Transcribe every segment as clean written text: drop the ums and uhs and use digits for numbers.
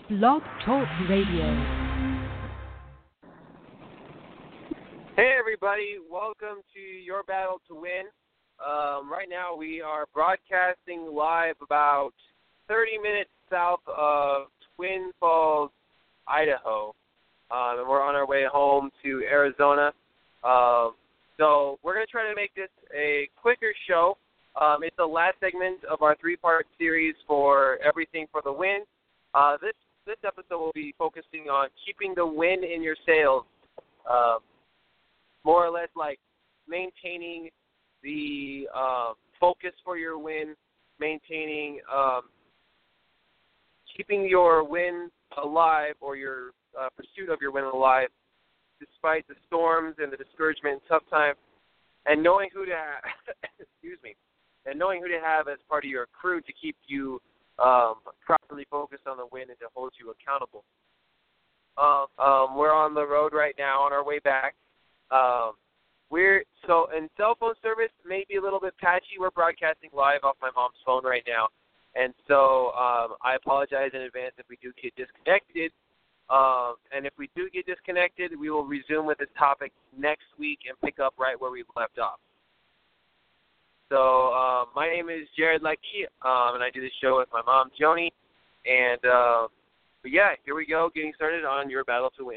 Blog Talk Radio. Hey everybody, welcome to Your Battle to Win. Right now we are broadcasting live about 30 minutes south of Twin Falls, Idaho. And we're on our way home to Arizona. So we're going to try to make this a quicker show. It's the last segment of our three-part series for Everything for the Win. This episode will be focusing on keeping the win in your sales. More or less like maintaining the focus for your win, maintaining, keeping your win alive or your pursuit of your win alive despite the storms and the discouragement and tough times, and knowing who to and knowing who to have as part of your crew to keep you properly focused on the win and to hold you accountable. We're on the road right now on our way back. And cell phone service may be a little bit patchy. We're broadcasting live off my mom's phone right now, and so I apologize in advance if we do get disconnected. And if we do get disconnected, we will resume with this topic next week and pick up right where we left off. So my name is Jared Leckie, and I do this show with my mom, Joni. And but yeah, here we go, getting started on Your Battle to Win.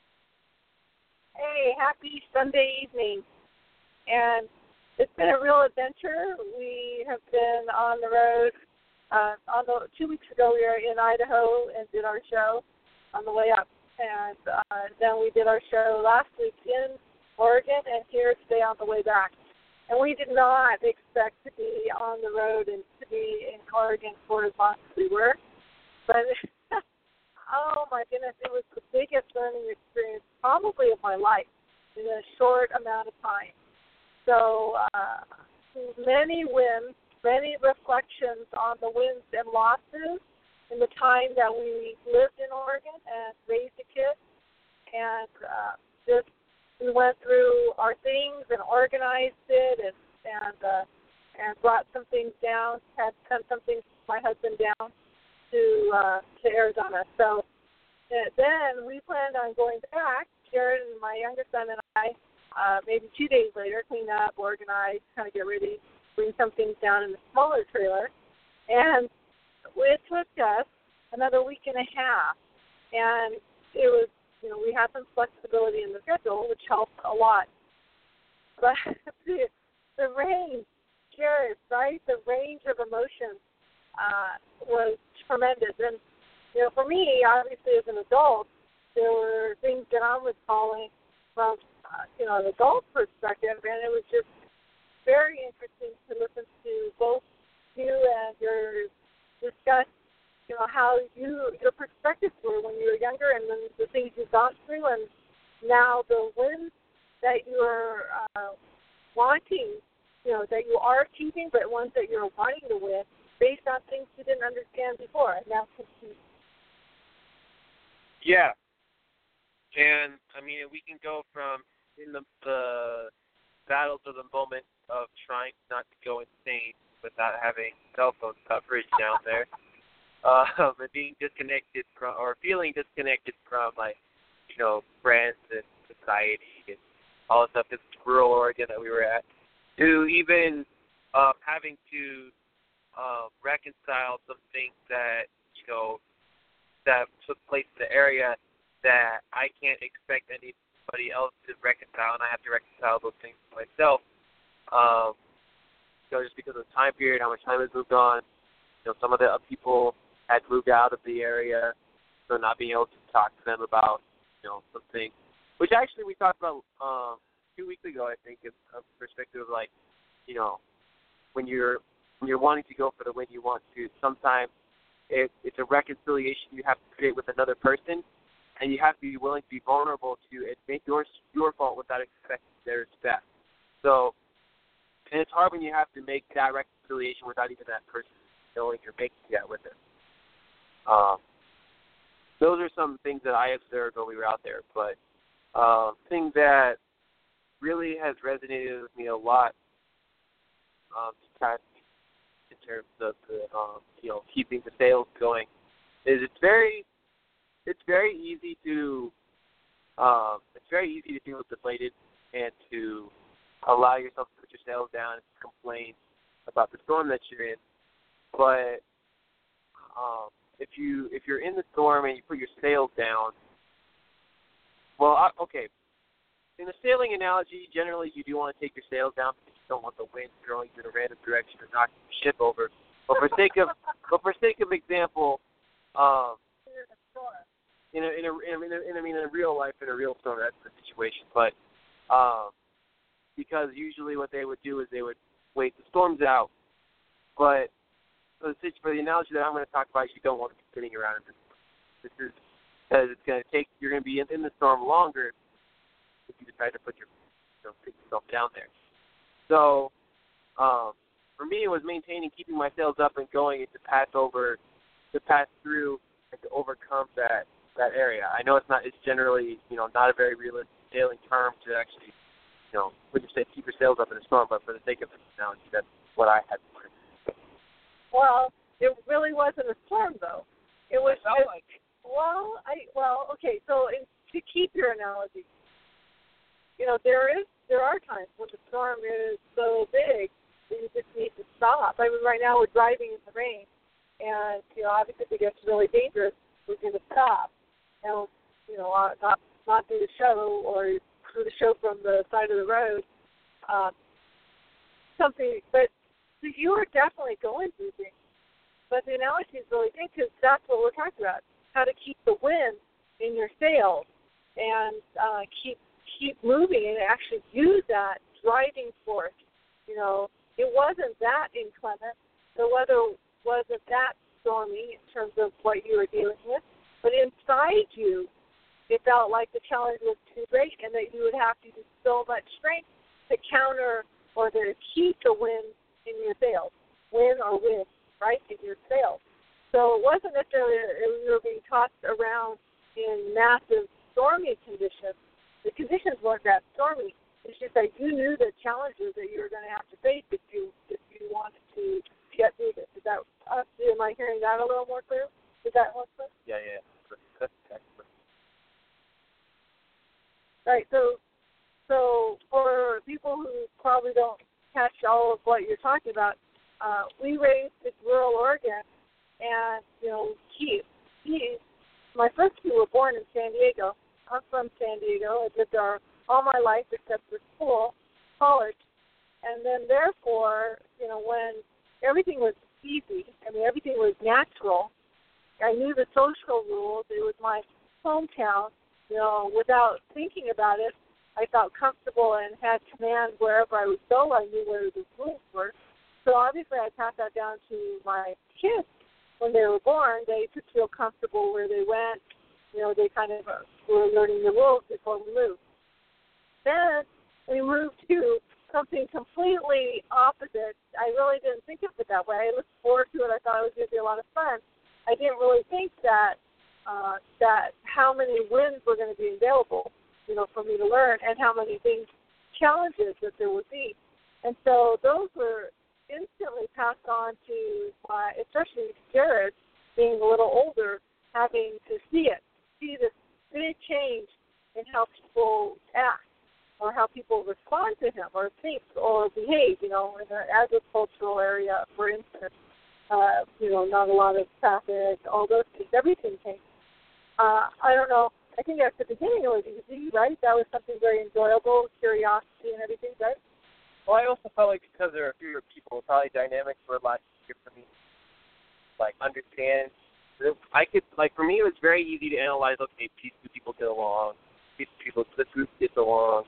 Hey, happy Sunday evening. And it's been a real adventure. We have been on the road. 2 weeks ago, we were in Idaho and did our show on the way up. And then we did our show last week in Oregon and here today on the way back. And we did not expect to be on the road and to be in Oregon for as long as we were. But, oh my goodness, it was the biggest learning experience probably of my life in a short amount of time. So many wins, many reflections on the wins and losses in the time that we lived in Oregon and raised a kid. And we went through our things and organized it and brought some things down, had sent some things my husband down to Arizona. So then we planned on going back, Jared and my younger son and I, maybe 2 days later, clean up, organize, kind of get ready, bring some things down in a smaller trailer. And it took us another week and a half. And it was, we had some flexibility in the schedule, which helped a lot. But the range, Jared, right? The range of emotions was tremendous. And, for me, obviously, as an adult, there were things that I'm recalling from, an adult perspective, and it was just very interesting to listen to both you and your discuss, how your perspectives were when you were younger and then the things you've gone through, and now the wins that you're wanting, that you are achieving, but ones that you're wanting to win based on things you didn't understand before, and now continue. Yeah. And, we can go from in the battles of the moment of trying not to go insane without having cell phone coverage down there, and being disconnected from, or feeling disconnected from, friends and society and all the stuff, this rural Oregon that we were at, to even having to reconcile some things that, that took place in the area that I can't expect anybody else to reconcile, and I have to reconcile those things myself. Just because of the time period, how much time has moved on. Some of the people had moved out of the area, so not being able to talk to them about, some things. Which actually we talked about 2 weeks ago, I think, in a perspective of when you're wanting to go for the win you want to, sometimes it's a reconciliation you have to create with another person, and you have to be willing to be vulnerable to admit your fault without expecting their respect. So, and it's hard when you have to make that reconciliation without even that person knowing you're making that with them. Those are some things that I observed when we were out there, but thing that really has resonated with me a lot in terms of the, keeping the sales going is it's very it's very easy to feel deflated and to allow yourself to put your sails down and complain about the storm that you're in. But if you're in the storm and you put your sails down, well, okay. In the sailing analogy, generally you do want to take your sails down because you don't want the wind throwing you in a random direction or knocking your ship over. But for sake of example, in real life, in a real storm, that's the situation. But because usually what they would do is they would wait the storm's out. But for the analogy that I'm going to talk about, you don't want to be sitting around in this. This is because you're going to be in the storm longer if you decide to take yourself down there. So for me, it was keeping my sails up and going and to pass through and to overcome that area. I know it's generally, not a very realistic sailing term to actually, when you say keep your sails up in a storm, but for the sake of this analogy, that's what I had to learn. Well, it really wasn't a storm, though. It was. Okay. So to keep your analogy, there are times when the storm is so big that you just need to stop. I mean, right now we're driving in the rain, and obviously if it gets really dangerous, we're going to stop. And not do the show or do the show from the side of the road. But you are definitely going through things. But the analogy is really good because that's what we're talking about: how to keep the wind in your sails and keep moving and actually use that driving force. It wasn't that inclement. The weather wasn't that stormy in terms of what you were dealing with. But inside you, it felt like the challenge was too great and that you would have to use so much strength to counter or to keep the wind in your sails. Wind, right, in your sails. So it wasn't necessarily you were being tossed around in massive stormy conditions. The conditions weren't that stormy. It's just that you knew the challenges that you were going to have to face if you wanted to get through this. Am I hearing that a little more clear? Is that more clear? Yeah. That's excellent. Right. So for people who probably don't catch all of what you're talking about, we raised in rural Oregon, and my first two were born in San Diego. I'm from San Diego. I lived there all my life except for college, and then therefore, when everything was easy, everything was natural. I knew the social rules. It was my hometown. Without thinking about it, I felt comfortable and had command wherever I would go. I knew where the rules were. So obviously I passed that down to my kids. When they were born, they could feel comfortable where they went. They kind of were learning the rules before we moved. Then we moved to something completely opposite. I really didn't think of it that way. I looked forward to it. I thought it was going to be a lot of fun. I didn't really think that how many wins were going to be available, for me to learn, and how many challenges that there would be. And so those were instantly passed on to especially Jared, being a little older, having to see this big change in how people act or how people respond to him or think or behave, in an agricultural area, for instance, not a lot of traffic, all those things, everything changed. I don't know. I think at the beginning it was easy, right? That was something very enjoyable, curiosity and everything, right? Well, I also felt like because there are fewer people, probably dynamics were a lot easier for me to, understand. For me, it was very easy to analyze, okay, these two people get along, this group gets along.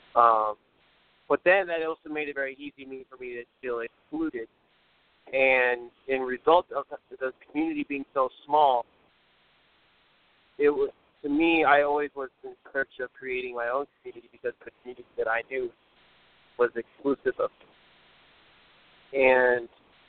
But then that also made it very easy for me to feel excluded. And in result of the community being so small, it was, to me, I always was in search of creating my own community because the community that I knew was exclusive of me. And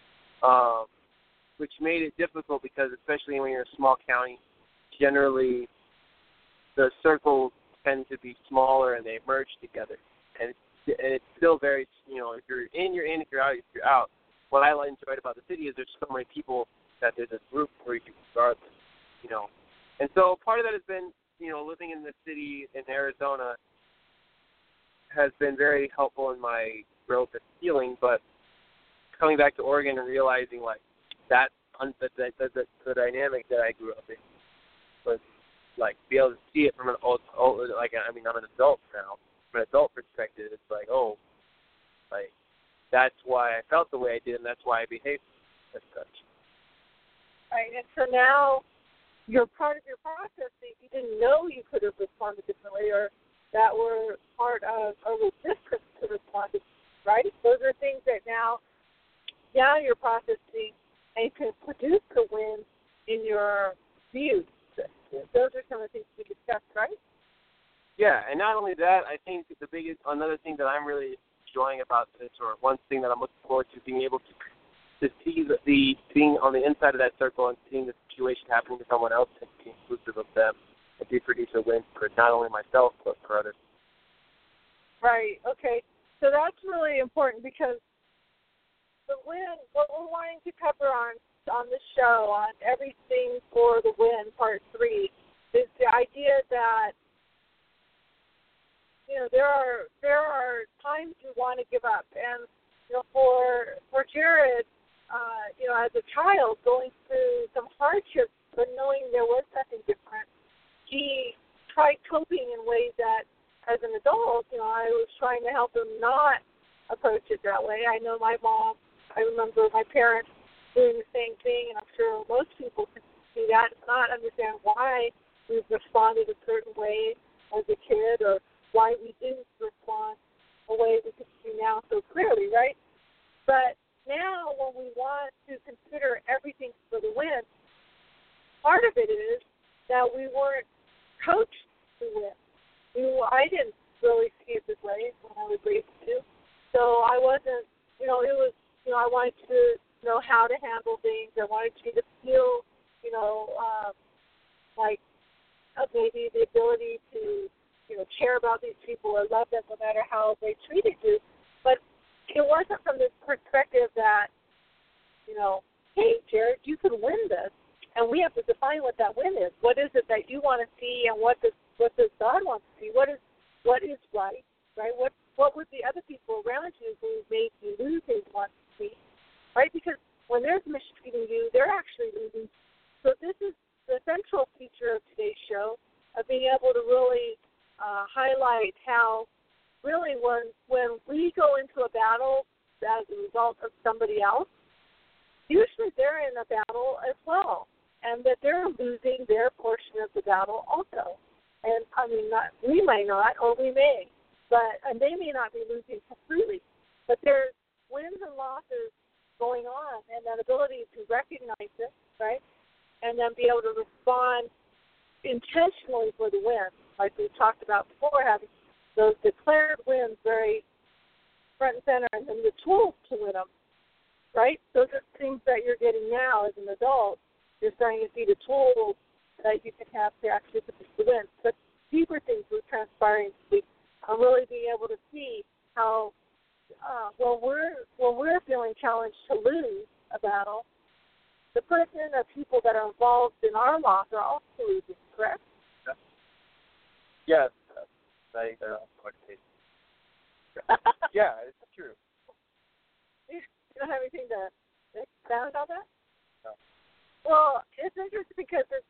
which made it difficult because especially when you're a small county, generally the circles tend to be smaller and they merge together. And it's still very, if you're in, you're in. If you're out, you're out. What I enjoyed about the city is there's so many people that there's a group where you can regardless, And so part of that has been, living in the city in Arizona has been very helpful in my growth and healing, but coming back to Oregon and realizing, like, that the dynamic that I grew up in was, like, be able to see it from an old like, I mean, I'm an adult now. From an adult perspective, it's like, oh, like, that's why I felt the way I did, and that's why I behaved as such. Right, and so now you're part of your process that you didn't know you could have responded differently, or that were part of a resistance to respond, right? Those are things that now you're processing and can produce the win in your view. Those are some of the things we discussed, right? Yeah, and not only that, I think another thing that I'm really enjoying about this, or one thing that I'm looking forward to, being able to see being on the inside of that circle and seeing the situation happening to someone else and being inclusive of them and to produce a win for not only myself but for others. Right. Okay. So that's really important, because the win, what we're wanting to cover on the show, on Everything for the Win, Part 3, is the idea that, there are times you want to give up. And, for Jared, as a child, going through some hardships, but knowing there was something different, he tried coping in ways that, as an adult, I was trying to help him not approach it that way. I know my mom, I remember my parents doing the same thing, and I'm sure most people can see that, not understand why we've responded a certain way as a kid, or why we didn't respond a way we can see now so clearly, right? But now when we want to consider everything for the win, part of it is that we weren't coached to win. I didn't really see it this way when I was raised to. So I wasn't, it was, I wanted to know how to handle things. I wanted you to feel, like maybe the ability to, care about these people or love them no matter how they treated you. But it wasn't from this perspective that, hey, Jared, you can win this, and we have to define what that win is. What is it that you want to see, and what does God want to see? What is right? What would the other people around you who made you lose things want to see? Right? Because when they're mistreating you, they're actually losing. So this is the central feature of today's show, of being able to really highlight how really when we go into a battle as a result of somebody else, usually they're in a battle as well, and that they're losing their portion of the battle also. And I mean, we may not, or we may, and they may not be losing completely, but there's wins and losses going on, and that ability to recognize it, right, and then be able to respond intentionally for the win, like we talked about before, having those declared wins very front and center, and then the tools to win them, right? Those are things that you're getting now as an adult. You're starting to see the tools that you can have to actually produce the wins. But deeper things were transpiring this week. I'm really being able to see how when we're feeling challenged to lose a battle, the person or people that are involved in our loss are also losing, correct? Yes. I think yeah, it's true. You don't have anything to expound on that? No. Well, it's interesting because it's,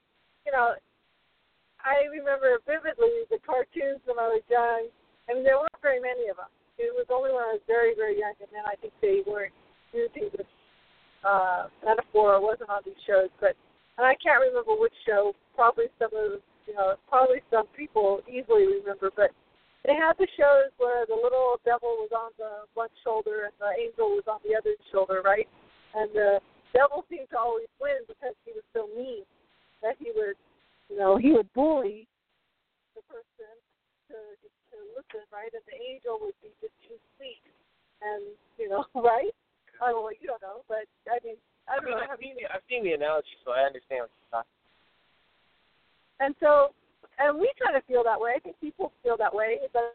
I remember vividly the cartoons when I was young. I mean, there weren't very many of them. It was only when I was very, very young, and then I think they weren't using this metaphor. It wasn't on these shows, and I can't remember which show. Probably some people easily remember, but they had the shows where the little devil was on the one shoulder and the angel was on the other shoulder, right? And the devil seemed to always win because he was so mean that he would bully the person to listen, right? And the angel would be just too sweet, and right? I don't know, you don't know, but I mean, I've seen the analogy, so I understand what you're talking. And we kind of feel that way. I think people feel that way, but